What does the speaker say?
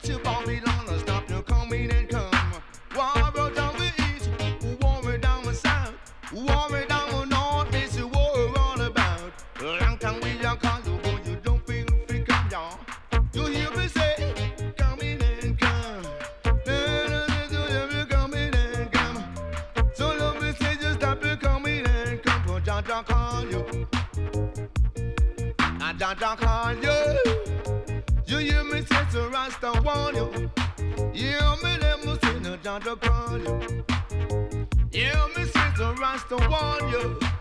to Babylon, stop your coming and come. War down the east, war down the south, war down the north, this is what we're all about. Long time we are called, but you don't feel free, come y'all. You hear me say, come in and come. Coming and come. So let me say, just stop your coming and come. For Jaja call you. And Jaja call you. You hear me say, so Rasta warn you. You hear me let me say, no Jaja call you. You hear me say, so Rasta warn you.